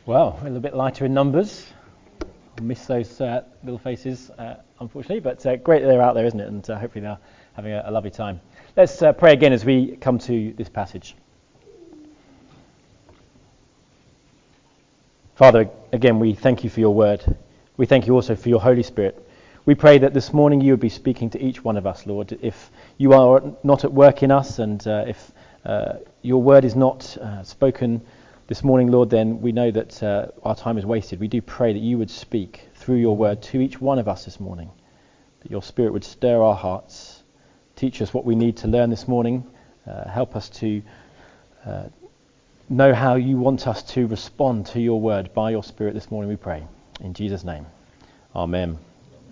Well, we're a little bit lighter in numbers. I miss those little faces, unfortunately, but great that they're out there, isn't it? And hopefully they're having a lovely time. Let's pray again as we come to this passage. Father, again, we thank you for your word. We thank you also for your Holy Spirit. We pray that this morning you would be speaking to each one of us, Lord. If you are not at work in us and if your word is not spoken this morning, Lord, then we know that our time is wasted. We do pray that you would speak through your word to each one of us this morning, that your Spirit would stir our hearts, teach us what we need to learn this morning, help us to know how you want us to respond to your word by your Spirit this morning, we pray. In Jesus' name, amen.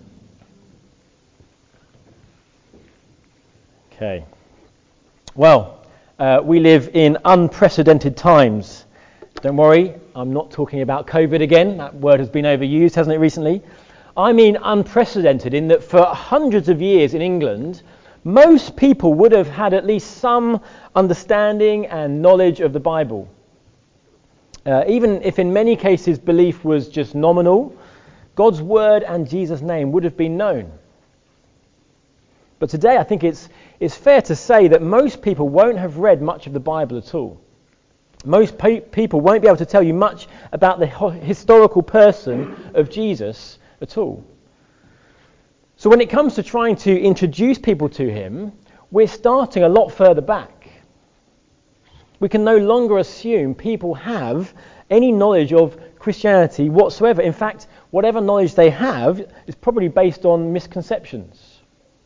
Okay. Well, we live in unprecedented times. Don't worry, I'm not talking about COVID again. That word has been overused, hasn't it, recently? I mean unprecedented in that for hundreds of years in England, most people would have had at least some understanding and knowledge of the Bible. Even if in many cases belief was just nominal, God's word and Jesus' name would have been known. But today I think it's fair to say that most people won't have read much of the Bible at all. Most people won't be able to tell you much about the historical person of Jesus at all. So when it comes to trying to introduce people to him, we're starting a lot further back. We can no longer assume people have any knowledge of Christianity whatsoever. In fact, whatever knowledge they have is probably based on misconceptions.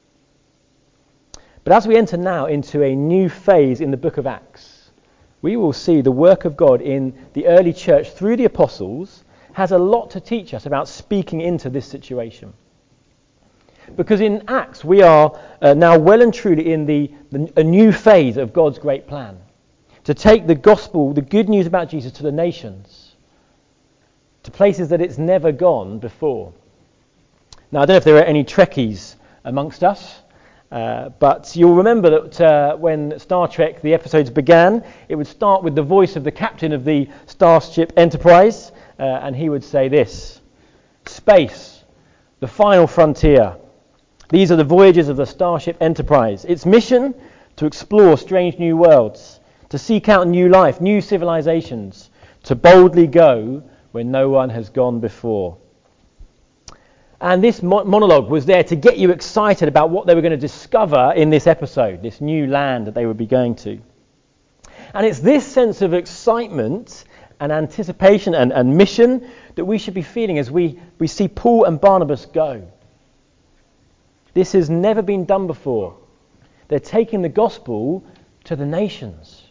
But as we enter now into a new phase in the book of Acts, we will see the work of God in the early church through the apostles has a lot to teach us about speaking into this situation. Because in Acts we are now well and truly in a new phase of God's great plan. To take the gospel, the good news about Jesus, to the nations. To places that it's never gone before. Now I don't know if there are any Trekkies amongst us. But you'll remember that when Star Trek, the episodes began, it would start with the voice of the captain of the Starship Enterprise, and he would say this: "Space, the final frontier. These are the voyages of the Starship Enterprise. Its mission, to explore strange new worlds, to seek out new life, new civilizations, to boldly go where no one has gone before." And this monologue was there to get you excited about what they were going to discover in this episode, this new land that they would be going to. And it's this sense of excitement and anticipation and mission that we should be feeling as we see Paul and Barnabas go. This has never been done before. They're taking the gospel to the nations.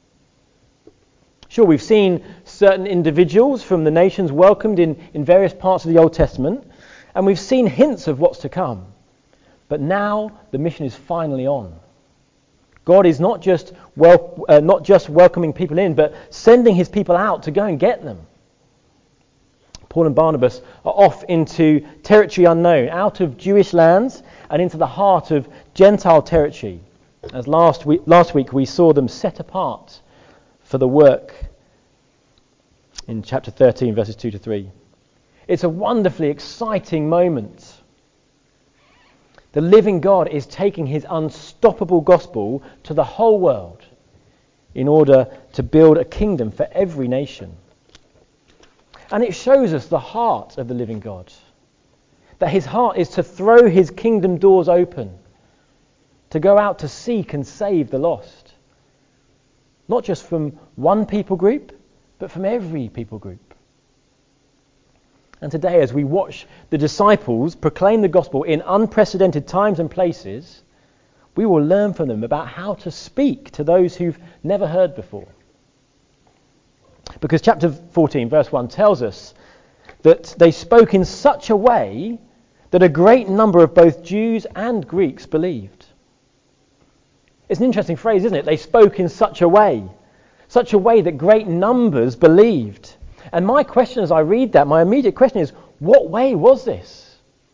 Sure, we've seen certain individuals from the nations welcomed in various parts of the Old Testament, and we've seen hints of what's to come. But now the mission is finally on. God is not just welcoming people in, but sending his people out to go and get them. Paul and Barnabas are off into territory unknown, out of Jewish lands and into the heart of Gentile territory. As last week we saw them set apart for the work in chapter 13, verses 2 to 3. It's a wonderfully exciting moment. The living God is taking his unstoppable gospel to the whole world in order to build a kingdom for every nation. And it shows us the heart of the living God. That his heart is to throw his kingdom doors open, to go out to seek and save the lost. Not just from one people group, but from every people group. And today, as we watch the disciples proclaim the gospel in unprecedented times and places, we will learn from them about how to speak to those who've never heard before. Because chapter 14, verse 1 tells us that they spoke in such a way that a great number of both Jews and Greeks believed. It's an interesting phrase, isn't it? They spoke in such a way that great numbers believed. And my question as I read that, my immediate question is, what way was this?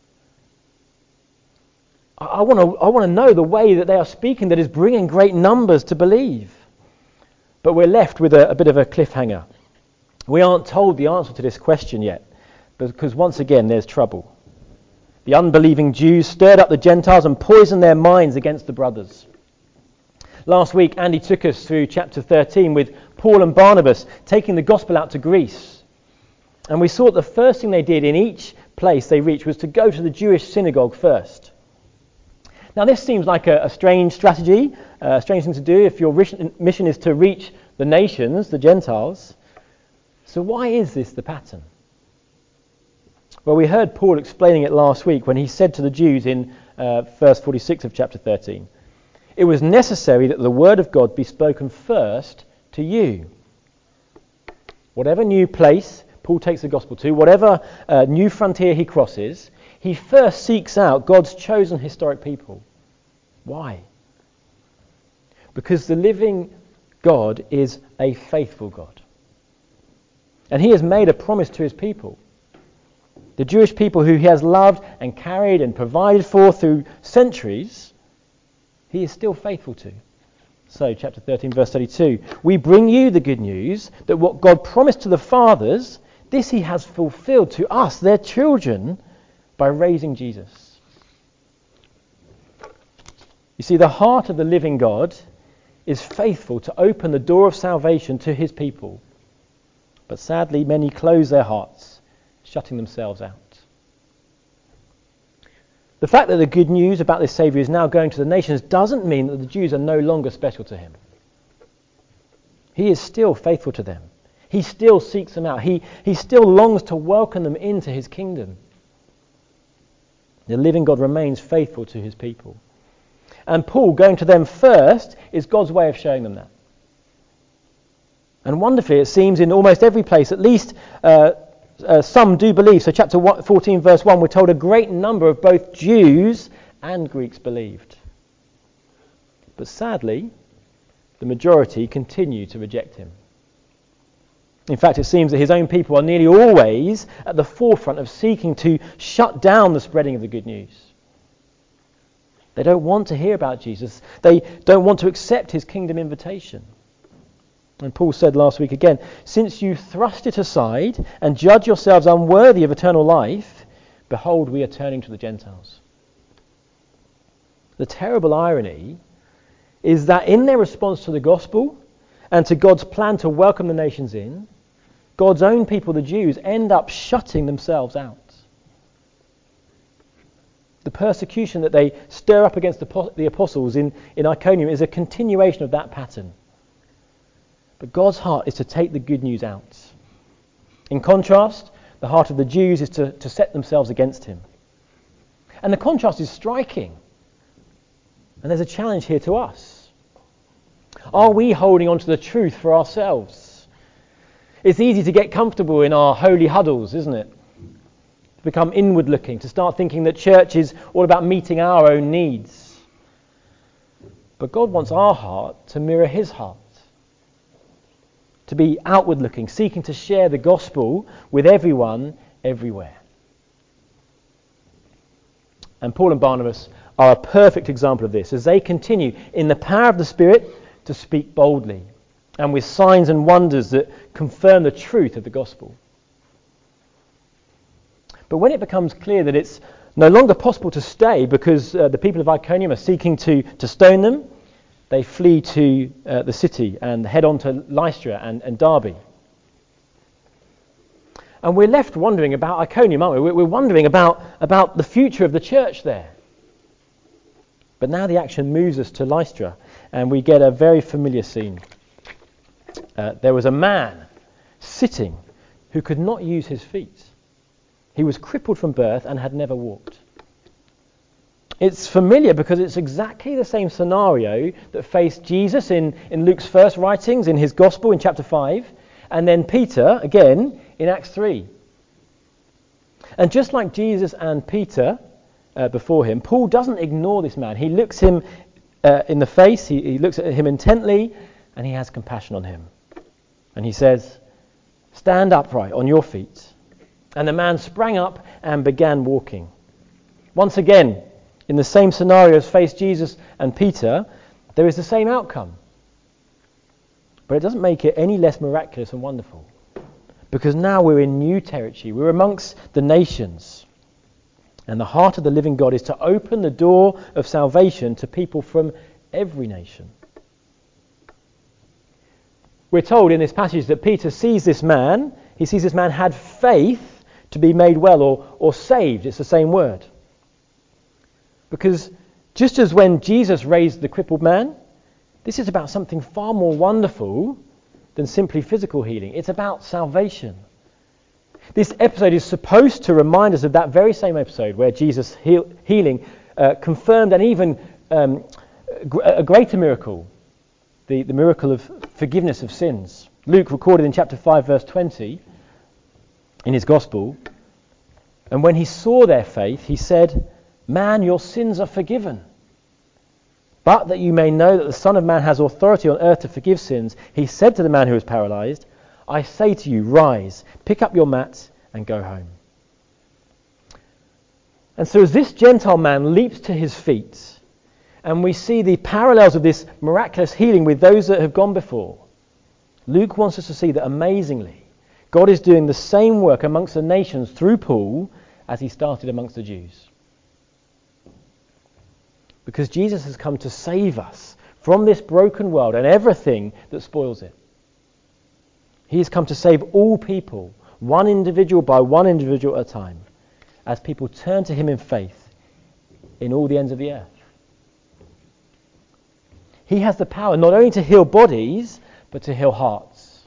I want to know the way that they are speaking that is bringing great numbers to believe. But we're left with a bit of a cliffhanger. We aren't told the answer to this question yet, because once again there's trouble. The unbelieving Jews stirred up the Gentiles and poisoned their minds against the brothers. Last week, Andy took us through chapter 13 with Paul and Barnabas taking the gospel out to Greece. And we saw that the first thing they did in each place they reached was to go to the Jewish synagogue first. Now this seems like a strange strategy, a strange thing to do if your mission is to reach the nations, the Gentiles. So why is this the pattern? Well, we heard Paul explaining it last week when he said to the Jews in verse 46 of chapter 13, "It was necessary that the word of God be spoken first to you." Whatever new place Paul takes the gospel to, whatever new frontier he crosses, he first seeks out God's chosen historic people. Why? Because the living God is a faithful God. And he has made a promise to his people. The Jewish people who he has loved and carried and provided for through centuries, he is still faithful to. So, chapter 13, verse 32, "We bring you the good news that what God promised to the fathers, this he has fulfilled to us, their children, by raising Jesus." You see, the heart of the living God is faithful to open the door of salvation to his people. But sadly, many close their hearts, shutting themselves out. The fact that the good news about this Saviour is now going to the nations doesn't mean that the Jews are no longer special to him. He is still faithful to them. He still seeks them out. He still longs to welcome them into his kingdom. The living God remains faithful to his people. And Paul going to them first is God's way of showing them that. And wonderfully, it seems in almost every place, at least some do believe. So chapter 14, verse 1, we're told a great number of both Jews and Greeks believed. But sadly, the majority continue to reject him. In fact, it seems that his own people are nearly always at the forefront of seeking to shut down the spreading of the good news. They don't want to hear about Jesus. They don't want to accept his kingdom invitation. And Paul said last week again, "Since you thrust it aside and judge yourselves unworthy of eternal life, behold, we are turning to the Gentiles." The terrible irony is that in their response to the gospel and to God's plan to welcome the nations in, God's own people, the Jews, end up shutting themselves out. The persecution that they stir up against the apostles in Iconium is a continuation of that pattern. But God's heart is to take the good news out. In contrast, the heart of the Jews is to set themselves against him. And the contrast is striking. And there's a challenge here to us. Are we holding on to the truth for ourselves? It's easy to get comfortable in our holy huddles, isn't it? To become inward looking, to start thinking that church is all about meeting our own needs. But God wants our heart to mirror his heart. To be outward looking, seeking to share the gospel with everyone, everywhere. And Paul and Barnabas are a perfect example of this as they continue in the power of the Spirit to speak boldly and with signs and wonders that confirm the truth of the gospel. But when it becomes clear that it's no longer possible to stay because the people of Iconium are seeking to stone them, they flee to the city and head on to Lystra and Derbe. And we're left wondering about Iconium, aren't we? We're wondering about the future of the church there. But now the action moves us to Lystra, and we get a very familiar scene. There was a man sitting who could not use his feet. He was crippled from birth and had never walked. It's familiar because it's exactly the same scenario that faced Jesus in Luke's first writings, in his gospel in chapter 5, and then Peter, again, in Acts 3. And just like Jesus and Peter before him, Paul doesn't ignore this man. He looks him in the face, he looks at him intently, and he has compassion on him. And he says, "Stand upright on your feet." And the man sprang up and began walking. Once again, in the same scenario as faced Jesus and Peter, there is the same outcome. But it doesn't make it any less miraculous and wonderful. because now we're in new territory. We're amongst the nations. And the heart of the living God is to open the door of salvation to people from every nation. We're told in this passage that Peter sees this man. He sees this man had faith to be made well or saved. It's the same word. Because just as when Jesus raised the crippled man, this is about something far more wonderful than simply physical healing. It's about salvation. This episode is supposed to remind us of that very same episode where Jesus' healing confirmed and even a greater miracle, the miracle of forgiveness of sins. Luke recorded in chapter 5 verse 20 in his gospel, and when he saw their faith, he said, "Man, your sins are forgiven." But that you may know that the Son of Man has authority on earth to forgive sins, he said to the man who was paralyzed, "I say to you, rise, pick up your mat and go home." And so as this Gentile man leaps to his feet, and we see the parallels of this miraculous healing with those that have gone before, Luke wants us to see that amazingly, God is doing the same work amongst the nations through Paul as he started amongst the Jews. Because Jesus has come to save us from this broken world and everything that spoils it. He has come to save all people, one individual by one individual at a time, as people turn to him in faith in all the ends of the earth. He has the power not only to heal bodies, but to heal hearts.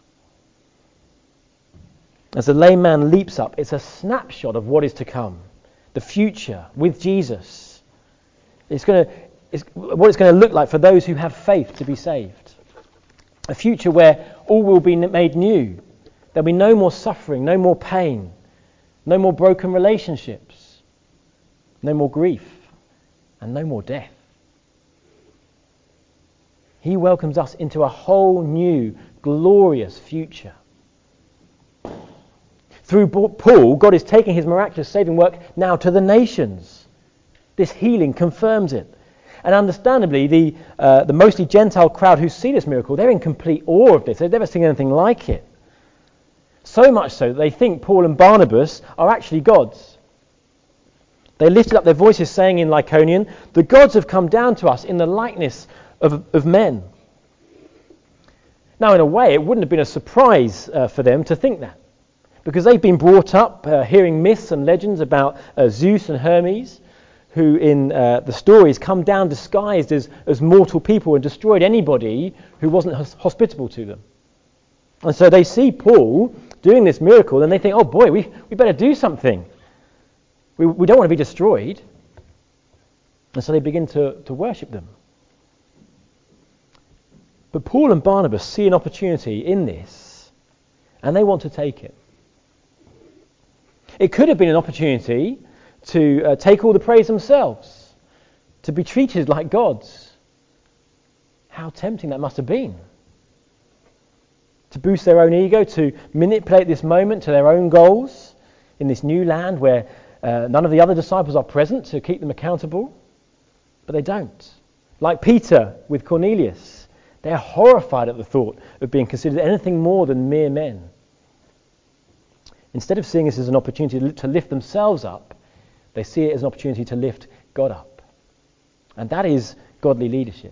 As the lame man leaps up, it's a snapshot of what is to come, the future with Jesus. It's what it's going to look like for those who have faith to be saved. A future where all will be made new. There'll be no more suffering, no more pain, no more broken relationships, no more grief, and no more death. He welcomes us into a whole new, glorious future. Through Paul, God is taking his miraculous saving work now to the nations. This healing confirms it. And understandably, the mostly Gentile crowd who see this miracle, they're in complete awe of this. They've never seen anything like it. So much so that they think Paul and Barnabas are actually gods. They lifted up their voices saying in Lycaonian, "The gods have come down to us in the likeness of men." Now, in a way, it wouldn't have been a surprise for them to think that, because they've been brought up hearing myths and legends about Zeus and Hermes, who in the stories come down disguised as mortal people and destroyed anybody who wasn't hospitable to them. And so they see Paul doing this miracle and they think, oh boy, we better do something. We don't want to be destroyed. And so they begin to worship them. But Paul and Barnabas see an opportunity in this, and they want to take it. It could have been an opportunity to take all the praise themselves, to be treated like gods. How tempting that must have been. To boost their own ego, to manipulate this moment to their own goals in this new land where none of the other disciples are present to keep them accountable. But they don't. Like Peter with Cornelius, they're horrified at the thought of being considered anything more than mere men. Instead of seeing this as an opportunity to lift themselves up, they see it as an opportunity to lift God up. And that is godly leadership.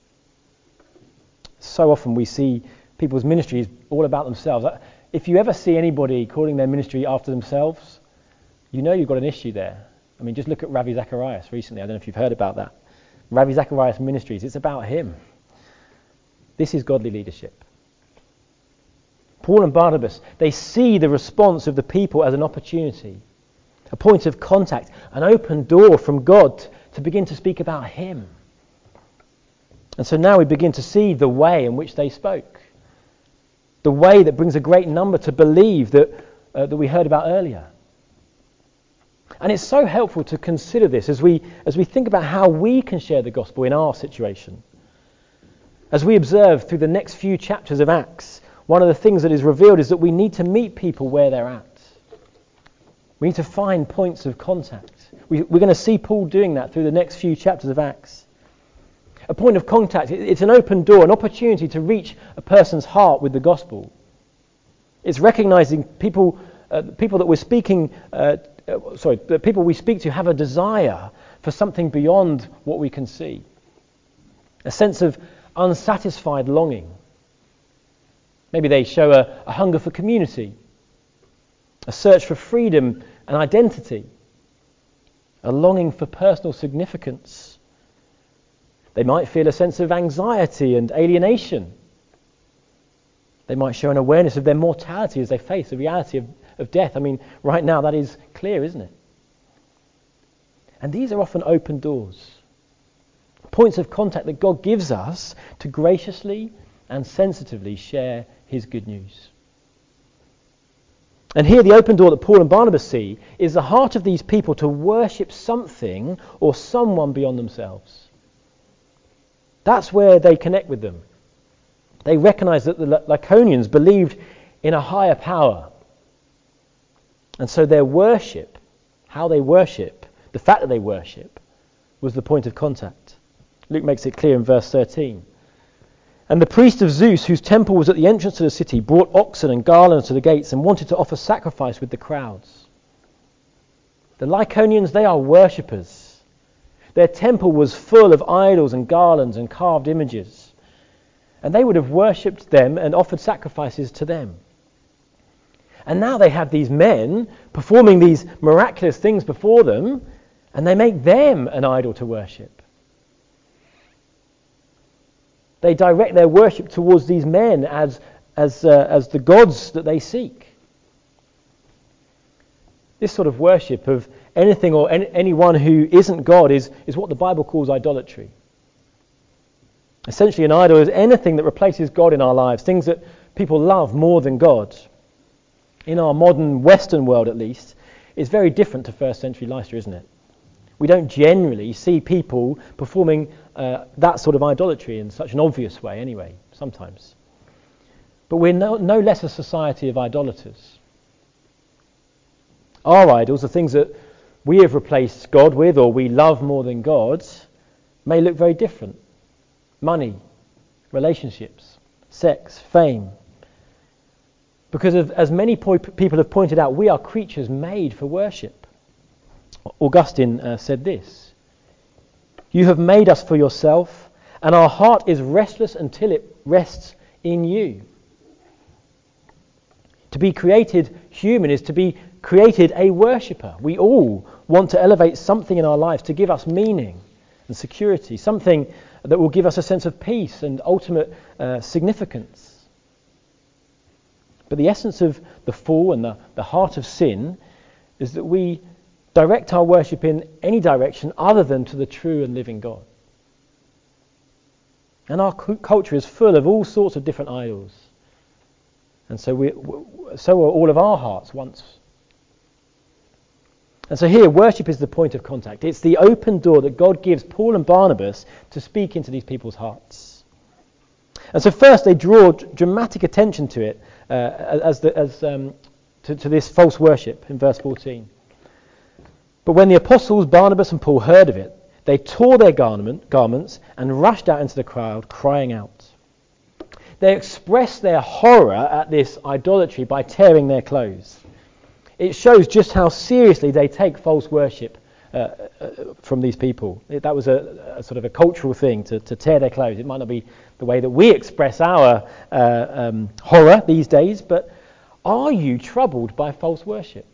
So often we see people's ministries all about themselves. If you ever see anybody calling their ministry after themselves, you know you've got an issue there. I mean, just look at Ravi Zacharias recently. I don't know if you've heard about that. Ravi Zacharias Ministries, it's about him. This is godly leadership. Paul and Barnabas, they see the response of the people as an opportunity, a point of contact, an open door from God to begin to speak about him. And so now we begin to see the way in which they spoke, the way that brings a great number to believe that we heard about earlier. And it's so helpful to consider this as we think about how we can share the gospel in our situation. As we observe through the next few chapters of Acts, one of the things that is revealed is that we need to meet people where they're at. We need to find points of contact. We're going to see Paul doing that through the next few chapters of Acts. A point of contact, it's an open door, an opportunity to reach a person's heart with the gospel. It's recognizing people that we're speaking, the people we speak to have a desire for something beyond what we can see. A sense of unsatisfied longing. Maybe they show a hunger for community, a search for freedom and identity, a longing for personal significance. They might feel a sense of anxiety and alienation. They might show an awareness of their mortality as they face the reality of death. I mean, right now that is clear, isn't it? And these are often open doors, points of contact that God gives us to graciously and sensitively share his good news. And here the open door that Paul and Barnabas see is the heart of these people to worship something or someone beyond themselves. That's where they connect with them. They recognize that the Lycaonians believed in a higher power. And so their worship, how they worship, the fact that they worship, was the point of contact. Luke makes it clear in verse 13. And the priest of Zeus, whose temple was at the entrance to the city, brought oxen and garlands to the gates and wanted to offer sacrifice with the crowds. The Lycaonians, they are worshippers. Their temple was full of idols and garlands and carved images. And they would have worshipped them and offered sacrifices to them. And now they have these men performing these miraculous things before them, and they make them an idol to worship. They direct their worship towards these men as the gods that they seek. This sort of worship of anything or anyone who isn't God is what the Bible calls idolatry. Essentially, an idol is anything that replaces God in our lives, things that people love more than God. In our modern Western world, at least, it's very different to first century Lystra, isn't it? We don't generally see people performing that sort of idolatry in such an obvious way anyway, sometimes. But we're no less a society of idolaters. Our idols, the things that we have replaced God with or we love more than God, may look very different. Money, relationships, sex, fame. Because as many people have pointed out, we are creatures made for worship. Augustine said this: "You have made us for yourself, and our heart is restless until it rests in you." To be created human is to be created a worshipper. We all want to elevate something in our lives to give us meaning and security, something that will give us a sense of peace and ultimate significance. But the essence of the fall and the heart of sin is that we direct our worship in any direction other than to the true and living God. And our culture is full of all sorts of different idols. And so are all of our hearts once. And so here, worship is the point of contact. It's the open door that God gives Paul and Barnabas to speak into these people's hearts. And so first they draw dramatic attention to it, to this false worship in verse 14. But when the apostles Barnabas and Paul heard of it, they tore their garments and rushed out into the crowd, crying out. They expressed their horror at this idolatry by tearing their clothes. It shows just how seriously they take false worship from these people. That was a sort of a cultural thing, to tear their clothes. It might not be the way that we express our horror these days, but are you troubled by false worship?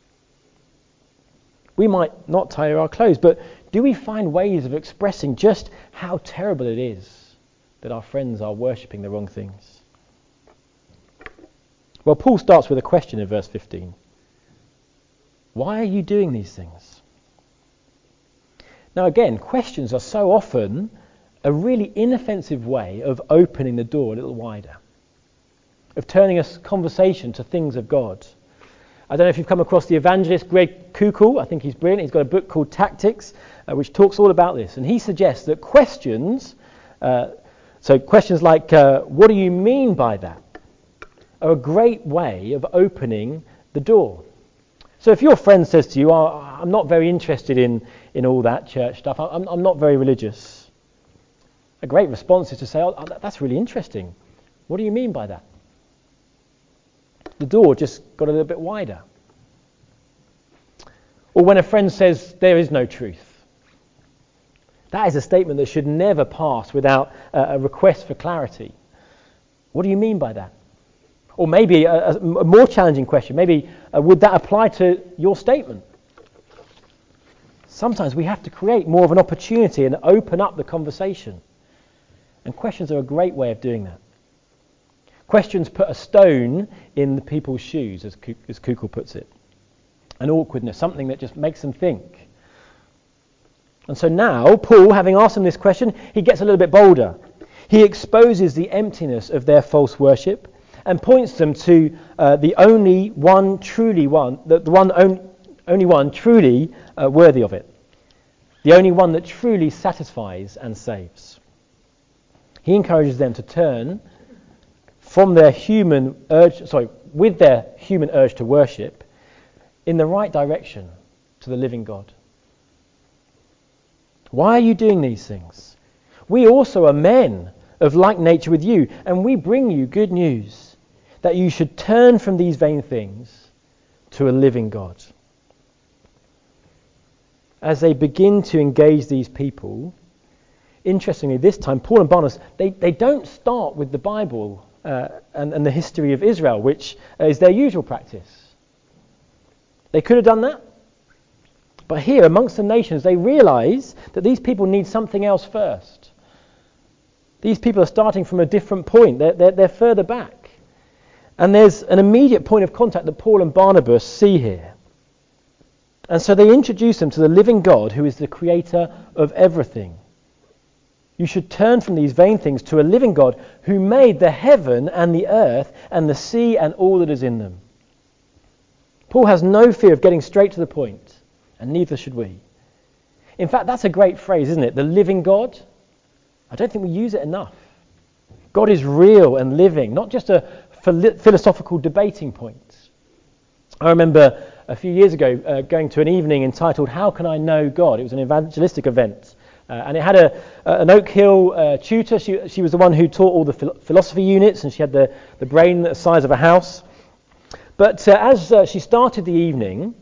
We might not tear our clothes, but do we find ways of expressing just how terrible it is that our friends are worshipping the wrong things? Well, Paul starts with a question in verse 15. Why are you doing these things? Now again, questions are so often a really inoffensive way of opening the door a little wider, of turning a conversation to things of God. I don't know if you've come across the evangelist Greg Koukl. I think he's brilliant. He's got a book called Tactics, which talks all about this. And he suggests that questions like, what do you mean by that, are a great way of opening the door. So if your friend says to you, I'm not very interested in all that church stuff, I'm not very religious, a great response is to say, that's really interesting. What do you mean by that? the door just got a little bit wider. Or when a friend says there is no truth. That is a statement that should never pass without a request for clarity. What do you mean by that? Or maybe a more challenging question, maybe would that apply to your statement? Sometimes we have to create more of an opportunity and open up the conversation. And questions are a great way of doing that. Questions put a stone in the people's shoes, as Kukul puts it. An awkwardness, something that just makes them think. And so now, Paul, having asked them this question, he gets a little bit bolder. He exposes the emptiness of their false worship and points them to the only one truly worthy of it. The only one that truly satisfies and saves. He encourages them to turn from with their human urge to worship in the right direction to the living God. Why are you doing these things? We also are men of like nature with you, and we bring you good news that you should turn from these vain things to a living God. As they begin to engage these people, interestingly this time, Paul and Barnabas, they don't start with the Bible and the history of Israel, which is their usual practice. They could have done that. But here, amongst the nations, they realize that these people need something else first. These people are starting from a different point. They're further back. And there's an immediate point of contact that Paul and Barnabas see here. And so they introduce them to the living God who is the creator of everything. You should turn from these vain things to a living God who made the heaven and the earth and the sea and all that is in them. Paul has no fear of getting straight to the point, and neither should we. In fact, that's a great phrase, isn't it? The living God. I don't think we use it enough. God is real and living, not just a philosophical debating point. I remember a few years ago going to an evening entitled How Can I Know God? It was an evangelistic event. And it had an Oak Hill tutor. She was the one who taught all the philosophy units, and she had the brain the size of a house. But as she started the evening,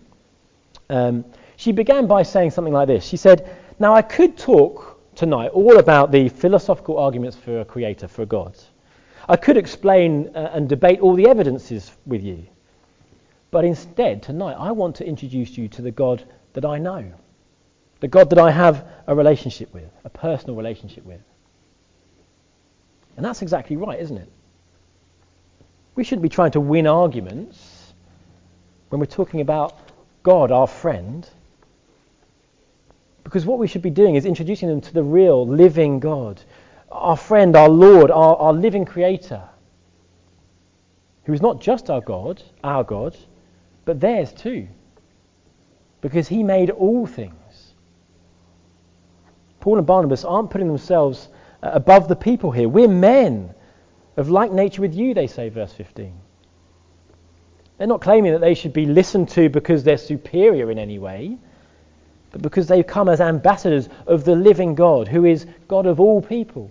she began by saying something like this. She said, now I could talk tonight all about the philosophical arguments for a creator, for a God. I could explain and debate all the evidences with you. But instead, tonight, I want to introduce you to the God that I know. The God that I have a relationship with, a personal relationship with. And that's exactly right, isn't it? We shouldn't be trying to win arguments when we're talking about God, our friend. Because what we should be doing is introducing them to the real, living God. Our friend, our Lord, our living creator. Who is not just our God, but theirs too. Because he made all things. Paul and Barnabas aren't putting themselves above the people here. We're men of like nature with you, they say, verse 15. They're not claiming that they should be listened to because they're superior in any way, but because they've come as ambassadors of the living God, who is God of all people.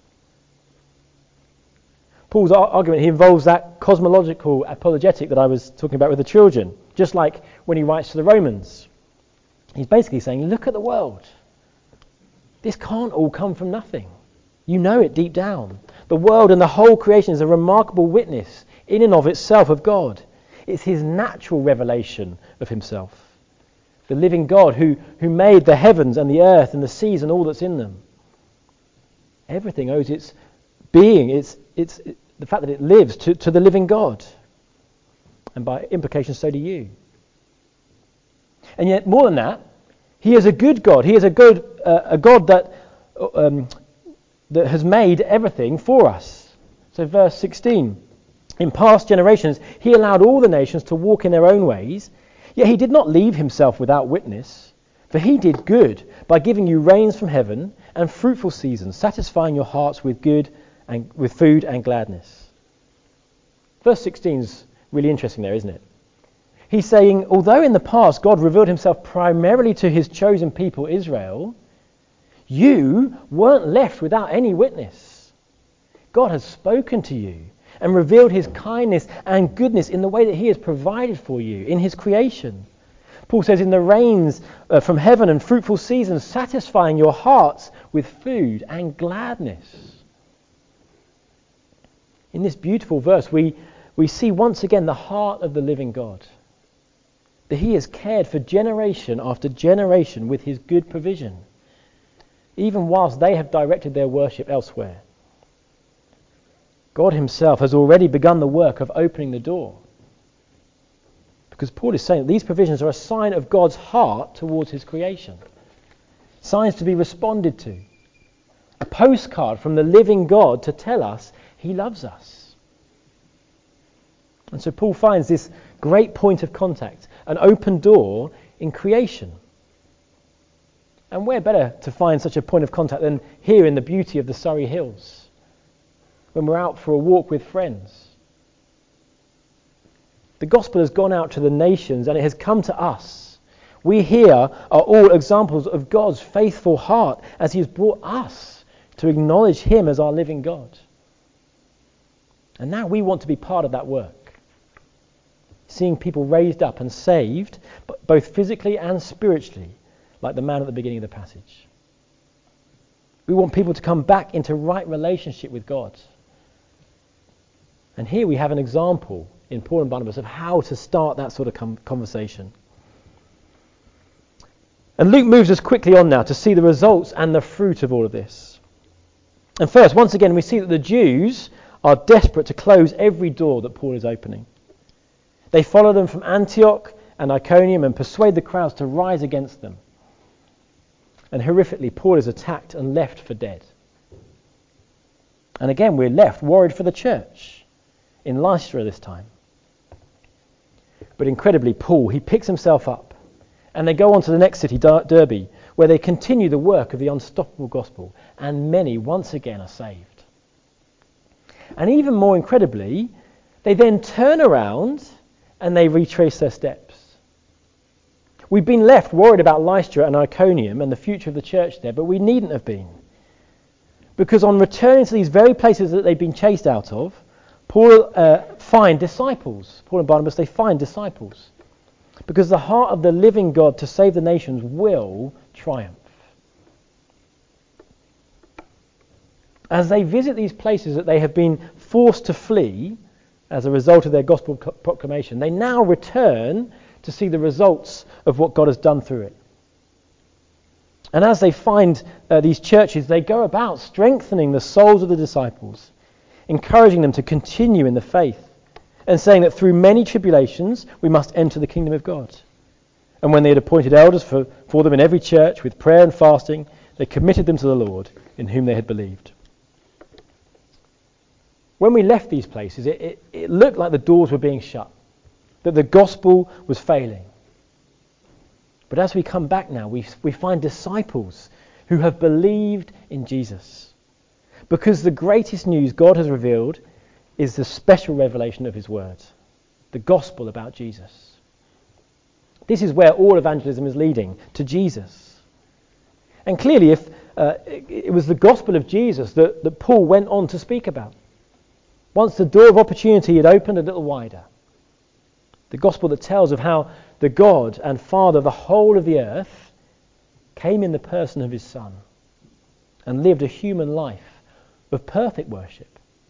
Paul's argument here involves that cosmological apologetic that I was talking about with the children, just like when he writes to the Romans. He's basically saying, look at the world. This can't all come from nothing. You know it deep down. The world and the whole creation is a remarkable witness in and of itself of God. It's his natural revelation of himself. The living God who made the heavens and the earth and the seas and all that's in them. Everything owes its being, it's the fact that it lives to the living God. And by implication, so do you. And yet, more than that, he is a good God. He is a God that has made everything for us. So verse 16. In past generations, he allowed all the nations to walk in their own ways, yet he did not leave himself without witness. For he did good by giving you rains from heaven and fruitful seasons, satisfying your hearts with with food and gladness. Verse 16 is really interesting there, isn't it? He's saying, although in the past God revealed himself primarily to his chosen people, Israel, you weren't left without any witness. God has spoken to you and revealed his kindness and goodness in the way that he has provided for you in his creation. Paul says, in the rains from heaven and fruitful seasons, satisfying your hearts with food and gladness. In this beautiful verse, we see once again the heart of the living God. That he has cared for generation after generation with his good provision, even whilst they have directed their worship elsewhere. God himself has already begun the work of opening the door. Because Paul is saying that these provisions are a sign of God's heart towards his creation. Signs to be responded to. A postcard from the living God to tell us he loves us. And so Paul finds this great point of contact, an open door in creation. And where better to find such a point of contact than here in the beauty of the Surrey Hills, when we're out for a walk with friends. The gospel has gone out to the nations and it has come to us. We here are all examples of God's faithful heart as he has brought us to acknowledge him as our living God. And now we want to be part of that work. Seeing people raised up and saved, both physically and spiritually, like the man at the beginning of the passage. We want people to come back into right relationship with God. And here we have an example in Paul and Barnabas of how to start that sort of conversation. And Luke moves us quickly on now to see the results and the fruit of all of this. And first, once again, we see that the Jews are desperate to close every door that Paul is opening. They follow them from Antioch and Iconium and persuade the crowds to rise against them. And horrifically, Paul is attacked and left for dead. And again, we're left worried for the church in Lystra this time. But incredibly, Paul, he picks himself up and they go on to the next city, Derbe, where they continue the work of the unstoppable gospel, and many once again are saved. And even more incredibly, they then turn around and they retrace their steps. We've been left worried about Lystra and Iconium and the future of the church there, but we needn't have been. Because on returning to these very places that they've been chased out of, Paul find disciples. Paul and Barnabas, they find disciples. Because the heart of the living God to save the nations will triumph. As they visit these places that they have been forced to flee as a result of their gospel proclamation, they now return to see the results of what God has done through it. And as they find these churches, they go about strengthening the souls of the disciples, encouraging them to continue in the faith, and saying that through many tribulations we must enter the kingdom of God. And when they had appointed elders for them in every church with prayer and fasting, they committed them to the Lord in whom they had believed. When we left these places, it looked like the doors were being shut, that the gospel was failing. But as we come back now, we find disciples who have believed in Jesus. Because the greatest news God has revealed is the special revelation of his word, the gospel about Jesus. This is where all evangelism is leading, to Jesus. And clearly, if it was the gospel of Jesus that Paul went on to speak about. Once the door of opportunity had opened a little wider, the gospel that tells of how the God and Father of the whole of the earth came in the person of his Son and lived a human life of perfect worship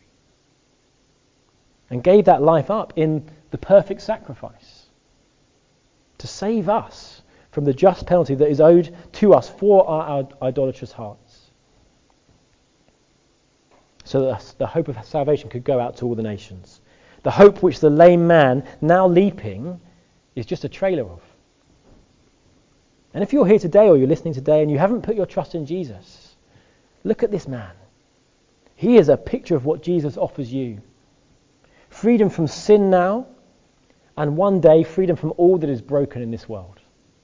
and gave that life up in the perfect sacrifice to save us from the just penalty that is owed to us for our idolatrous hearts, so that the hope of salvation could go out to all the nations. The hope which the lame man, now leaping, is just a trailer of. And if you're here today or you're listening today and you haven't put your trust in Jesus, look at this man. He is a picture of what Jesus offers you. Freedom from sin now, and one day freedom from all that is broken in this world.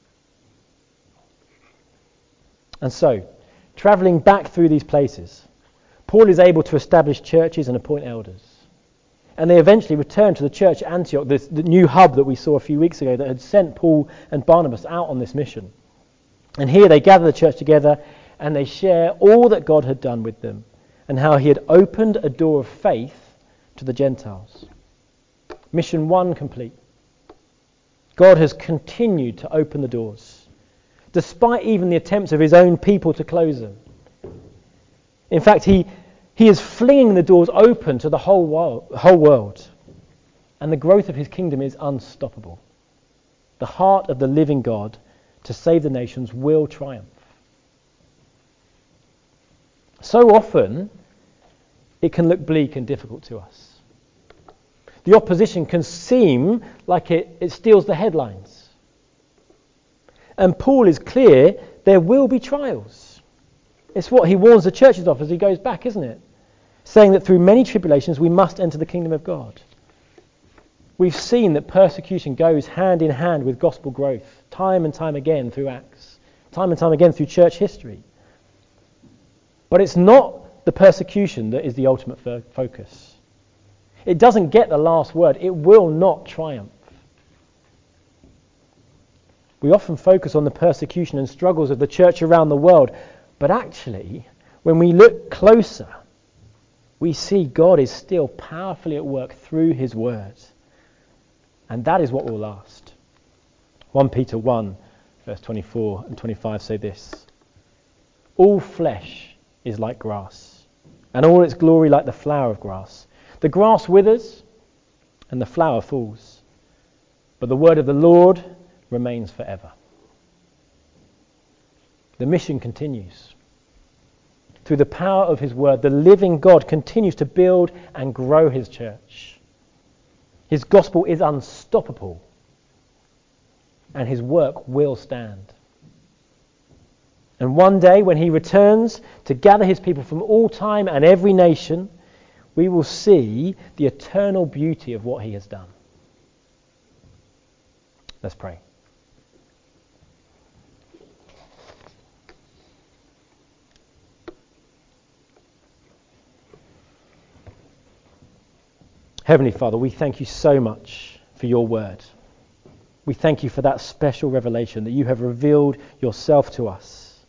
And so, travelling back through these places, Paul is able to establish churches and appoint elders. And they eventually return to the church at Antioch, the new hub that we saw a few weeks ago that had sent Paul and Barnabas out on this mission. And here they gather the church together and they share all that God had done with them and how he had opened a door of faith to the Gentiles. Mission 1 complete. God has continued to open the doors, despite even the attempts of his own people to close them. In fact, he is flinging the doors open to the whole world. And the growth of his kingdom is unstoppable. The heart of the living God to save the nations will triumph. So often, it can look bleak and difficult to us. The opposition can seem like it steals the headlines. And Paul is clear, there will be trials. It's what he warns the churches of as he goes back, isn't it? Saying that through many tribulations we must enter the kingdom of God. We've seen that persecution goes hand in hand with gospel growth, time and time again through Acts, time and time again through church history. But it's not the persecution that is the ultimate focus. It doesn't get the last word. It will not triumph. We often focus on the persecution and struggles of the church around the world, but actually, when we look closer, we see God is still powerfully at work through his word. And that is what will last. 1 Peter 1, verse 24 and 25 say this: all flesh is like grass, and all its glory like the flower of grass. The grass withers, and the flower falls, but the word of the Lord remains forever. The mission continues. Through the power of his word, the living God continues to build and grow his church. His gospel is unstoppable, and his work will stand. And one day, when he returns to gather his people from all time and every nation, we will see the eternal beauty of what he has done. Let's pray. Heavenly Father, we thank you so much for your word. We thank you for that special revelation that you have revealed yourself to us.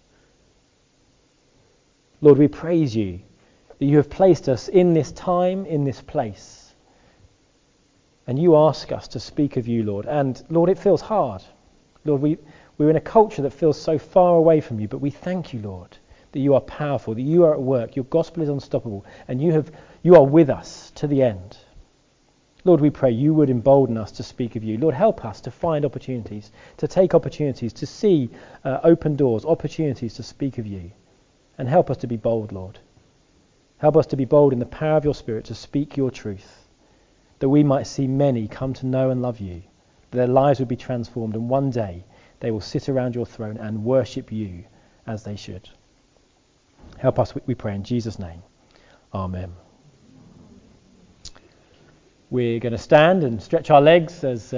Lord, we praise you that you have placed us in this time, in this place. And you ask us to speak of you, Lord. And Lord, it feels hard. Lord, we're in a culture that feels so far away from you, but we thank you, Lord, that you are powerful, that you are at work, your gospel is unstoppable, and you are with us to the end. Lord, we pray you would embolden us to speak of you. Lord, help us to find opportunities, to take opportunities, to see open doors, opportunities to speak of you. And help us to be bold, Lord. Help us to be bold in the power of your Spirit to speak your truth, that we might see many come to know and love you, that their lives would be transformed, and one day they will sit around your throne and worship you as they should. Help us, we pray in Jesus' name. Amen. We're going to stand and stretch our legs as